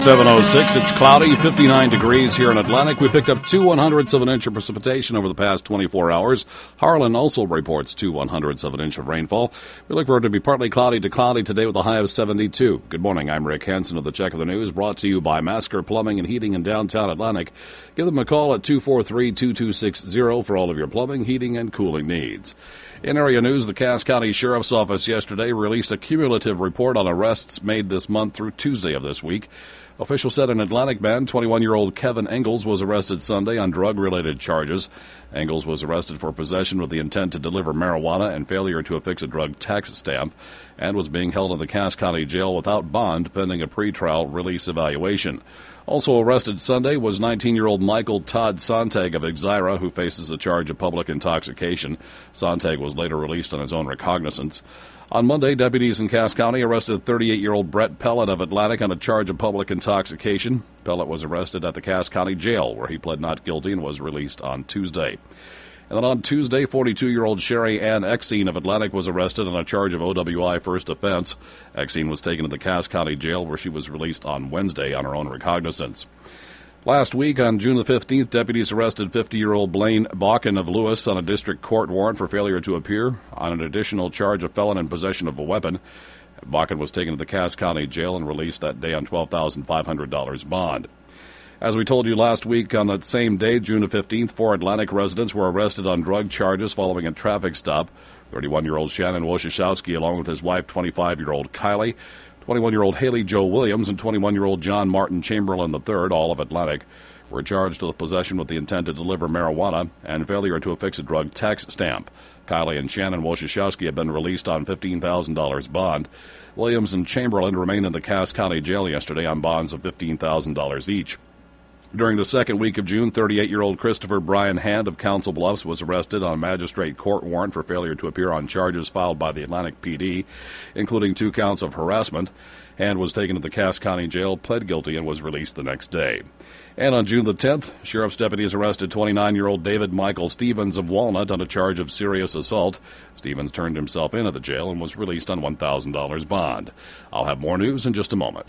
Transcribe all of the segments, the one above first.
7:06, it's cloudy, 59 degrees here in Atlantic. We picked up 2/100ths of an inch of precipitation over the past 24 hours. Harlan also reports 2/100ths of an inch of rainfall. We look for it to be partly cloudy to cloudy today with a high of 72. Good morning, I'm Rick Hansen of the Check of the News, brought to you by Masker Plumbing and Heating in downtown Atlantic. Give them a call at 243-2260 for all of your plumbing, heating, and cooling needs. In area news, the Cass County Sheriff's Office yesterday released a cumulative report on arrests made this month through Tuesday of this week. Officials said an Atlantic man, 21-year-old Kevin Engels, was arrested Sunday on drug-related charges. Engels was arrested for possession with the intent to deliver marijuana and failure to affix a drug tax stamp, and was being held in the Cass County Jail without bond pending a pretrial release evaluation. Also arrested Sunday was 19-year-old Michael Todd Sontag of Exira, who faces a charge of public intoxication. Sontag was later released on his own recognizance. On Monday, deputies in Cass County arrested 38-year-old Brett Pellett of Atlantic on a charge of public intoxication. Pellett was arrested at the Cass County Jail, where he pled not guilty and was released on Tuesday. And then on Tuesday, 42-year-old Sherry Ann Exene of Atlantic was arrested on a charge of OWI first offense. Exene was taken to the Cass County Jail, where she was released on Wednesday on her own recognizance. Last week, on June the 15th, deputies arrested 50-year-old Blaine Bakken of Lewis on a district court warrant for failure to appear on an additional charge of felon in possession of a weapon. Bakken was taken to the Cass County Jail and released that day on $12,500 bond. As we told you last week, on that same day, June the 15th, 4 Atlantic residents were arrested on drug charges following a traffic stop. 31-year-old Shannon Wojciechowski, along with his wife, 25-year-old Kylie, 21-year-old Haley Joe Williams, and 21-year-old John Martin Chamberlain III, all of Atlantic, were charged with possession with the intent to deliver marijuana and failure to affix a drug tax stamp. Kylie and Shannon Wojciechowski have been released on $15,000 bond. Williams and Chamberlain remained in the Cass County Jail yesterday on bonds of $15,000 each. During the second week of June, 38-year-old Christopher Brian Hand of Council Bluffs was arrested on a magistrate court warrant for failure to appear on charges filed by the Atlantic PD, including 2 counts of harassment. Hand was taken to the Cass County Jail, pled guilty, and was released the next day. And on June the 10th, sheriff's deputies arrested 29-year-old David Michael Stevens of Walnut on a charge of serious assault. Stevens turned himself in at the jail and was released on $1,000 bond. I'll have more news in just a moment.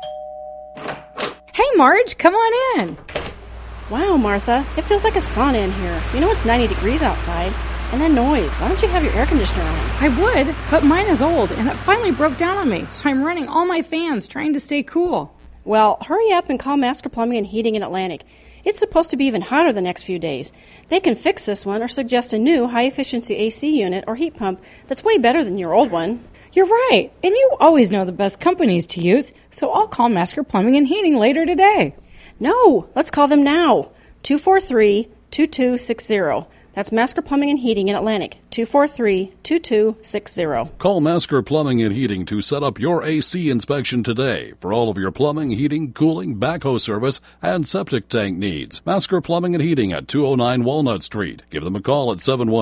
Hey, Marge, come on in. Wow, Martha, it feels like a sauna in here. You know it's 90 degrees outside. And that noise, why don't you have your air conditioner on? I would, but mine is old, and it finally broke down on me, so I'm running all my fans trying to stay cool. Well, hurry up and call Masker Plumbing and Heating in Atlantic. It's supposed to be even hotter the next few days. They can fix this one or suggest a new high-efficiency AC unit or heat pump that's way better than your old one. You're right, and you always know the best companies to use, so I'll call Masker Plumbing and Heating later today. No, let's call them now. 243-2260. That's Masker Plumbing and Heating in Atlantic, 243-2260. Call Masker Plumbing and Heating to set up your AC inspection today for all of your plumbing, heating, cooling, backhoe service, and septic tank needs. Masker Plumbing and Heating at 209 Walnut Street. Give them a call at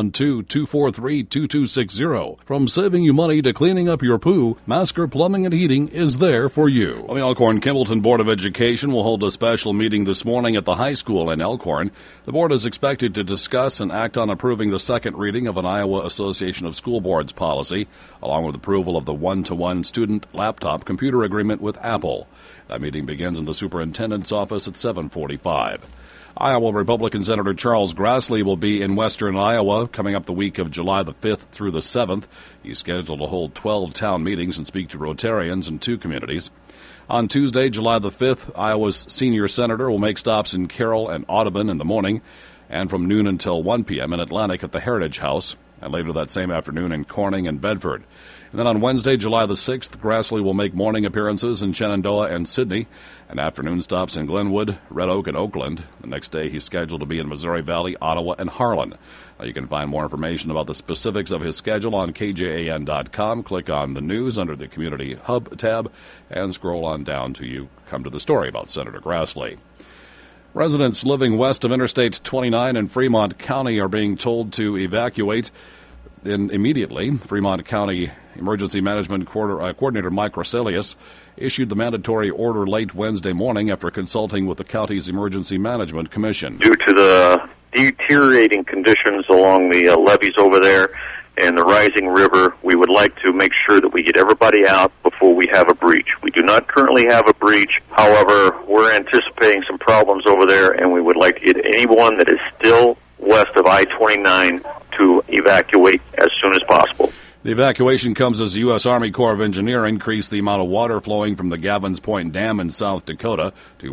712-243-2260. From saving you money to cleaning up your poo, Masker Plumbing and Heating is there for you. Well, the Elkhorn-Kimballton Board of Education will hold a special meeting this morning at the high school in Elkhorn. The board is expected to discuss and act on approving the second reading of an Iowa Association of School Boards policy, along with approval of the one-to-one student laptop computer agreement with Apple. That meeting begins in the superintendent's office at 7:45. Iowa Republican Senator Charles Grassley will be in western Iowa coming up the week of July the 5th through the 7th. He's scheduled to hold 12 town meetings and speak to Rotarians in 2 communities. On Tuesday, July the 5th, Iowa's senior senator will make stops in Carroll and Audubon in the morning, and from noon until 1 p.m. in Atlantic at the Heritage House, and later that same afternoon in Corning and Bedford. And then on Wednesday, July the 6th, Grassley will make morning appearances in Shenandoah and Sidney, and afternoon stops in Glenwood, Red Oak, and Oakland. The next day, he's scheduled to be in Missouri Valley, Ottawa, and Harlan. Now, you can find more information about the specifics of his schedule on KJAN.com. Click on the news under the Community Hub tab, and scroll on down till you come to the story about Senator Grassley. Residents living west of Interstate 29 in Fremont County are being told to evacuate immediately. Fremont County Emergency Management Coordinator Mike Roselius issued the mandatory order late Wednesday morning after consulting with the county's Emergency Management Commission. Due to the deteriorating conditions along the levees over there and the rising river, we would like to make sure that we get everybody out before we have a breach. We do not currently have a breach. However, we're anticipating some problems over there, and we would like to get anyone that is still west of I-29 to evacuate as soon as possible. The evacuation comes as the U.S. Army Corps of Engineers increased the amount of water flowing from the Gavins Point Dam in South Dakota to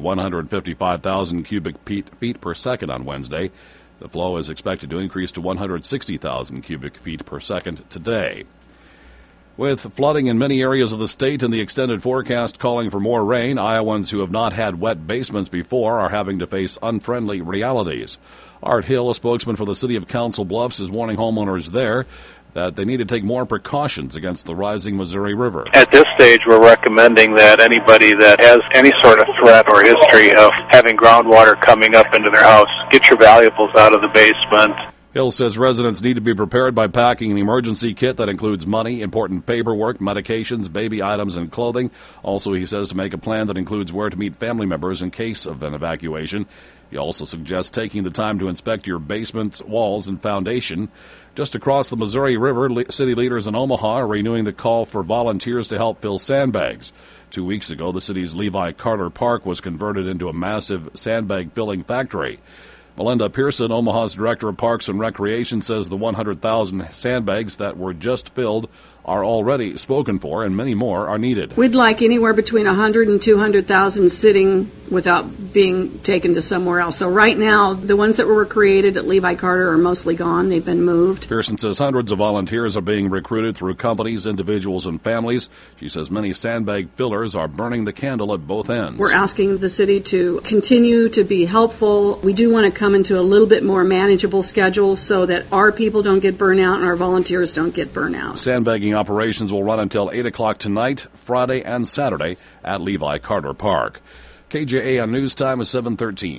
155,000 cubic feet per second on Wednesday. The flow is expected to increase to 160,000 cubic feet per second today. With flooding in many areas of the state and the extended forecast calling for more rain, Iowans who have not had wet basements before are having to face unfriendly realities. Art Hill, a spokesman for the city of Council Bluffs, is warning homeowners there that they need to take more precautions against the rising Missouri River. At this stage, we're recommending that anybody that has any sort of threat or history of having groundwater coming up into their house, get your valuables out of the basement. Hill says residents need to be prepared by packing an emergency kit that includes money, important paperwork, medications, baby items, and clothing. Also, he says to make a plan that includes where to meet family members in case of an evacuation. He also suggests taking the time to inspect your basement walls and foundation. Just across the Missouri River, city leaders in Omaha are renewing the call for volunteers to help fill sandbags. 2 weeks ago, the city's Levi Carter Park was converted into a massive sandbag filling factory. Melinda Pearson, Omaha's Director of Parks and Recreation, says the 100,000 sandbags that were just filled are already spoken for, and many more are needed. We'd like anywhere between 100 and 200,000 sitting without being taken to somewhere else. So right now, the ones that were created at Levi Carter are mostly gone. They've been moved. Pearson says hundreds of volunteers are being recruited through companies, individuals, and families. She says many sandbag fillers are burning the candle at both ends. We're asking the city to continue to be helpful. We do want to come into a little bit more manageable schedule so that our people don't get burnt out and our volunteers don't get burnt out. Sandbagging operations will run until 8 o'clock tonight, Friday, and Saturday at Levi Carter Park. KJAN News Time is 7:13.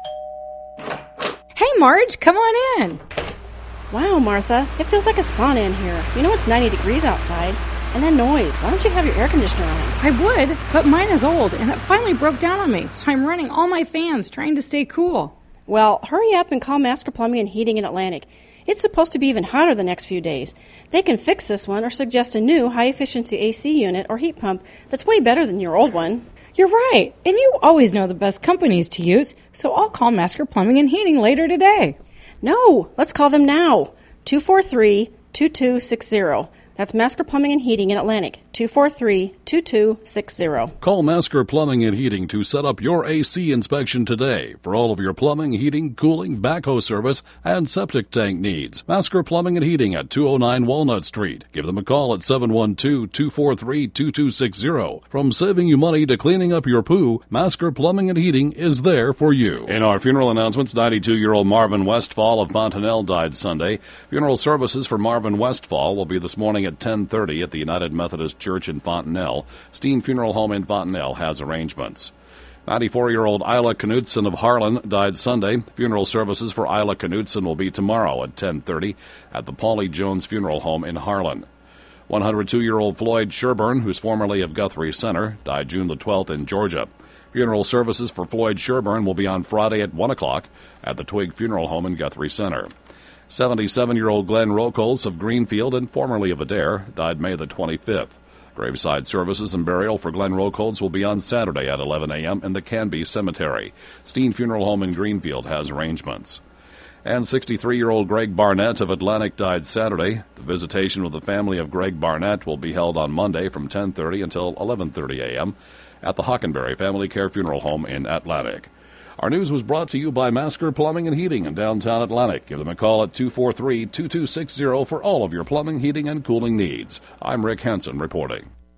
Hey, Marge, come on in. Wow, Martha, it feels like a sauna in here. You know it's 90 degrees outside. And that noise, why don't you have your air conditioner on? I would, but mine is old, and it finally broke down on me, so I'm running all my fans trying to stay cool. Well, hurry up and call Masker Plumbing and Heating in Atlantic. It's supposed to be even hotter the next few days. They can fix this one or suggest a new high-efficiency AC unit or heat pump that's way better than your old one. You're right, and you always know the best companies to use, so I'll call Masker Plumbing and Heating later today. No, let's call them now. 243-2260. That's Masker Plumbing and Heating in Atlantic, 243-2260. Call Masker Plumbing and Heating to set up your AC inspection today for all of your plumbing, heating, cooling, backhoe service, and septic tank needs. Masker Plumbing and Heating at 209 Walnut Street. Give them a call at 712-243-2260. From saving you money to cleaning up your poo, Masker Plumbing and Heating is there for you. In our funeral announcements, 92-year-old Marvin Westfall of Fontanelle died Sunday. Funeral services for Marvin Westfall will be this morning at 10:30 at the United Methodist Church in Fontanelle. Steen Funeral Home in Fontanelle has arrangements. 94-year-old Isla Knudsen of Harlan died Sunday. Funeral services for Isla Knudsen will be tomorrow at 10:30 at the Paulie Jones Funeral Home in Harlan. 102-year-old Floyd Sherburne, who's formerly of Guthrie Center, died June the 12th in Georgia. Funeral services for Floyd Sherburne will be on Friday at 1 o'clock at the Twig Funeral Home in Guthrie Center. 77-year-old Glenn Rokols of Greenfield and formerly of Adair died May the 25th. Graveside services and burial for Glenn Rokols will be on Saturday at 11 a.m. in the Canby Cemetery. Steen Funeral Home in Greenfield has arrangements. And 63-year-old Greg Barnett of Atlantic died Saturday. The visitation with the family of Greg Barnett will be held on Monday from 10:30 until 11:30 a.m. at the Hockenberry Family Care Funeral Home in Atlantic. Our news was brought to you by Masker Plumbing and Heating in downtown Atlantic. Give them a call at 243-2260 for all of your plumbing, heating, and cooling needs. I'm Rick Hansen reporting.